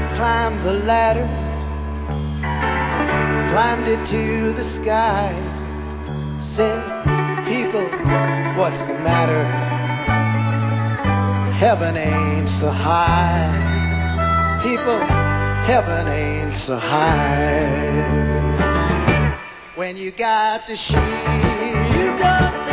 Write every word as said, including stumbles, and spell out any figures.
climbed the ladder, climbed it to the sky. Said, people, what's the matter? Heaven ain't so high. People, heaven ain't so high. When you got the sheep, you got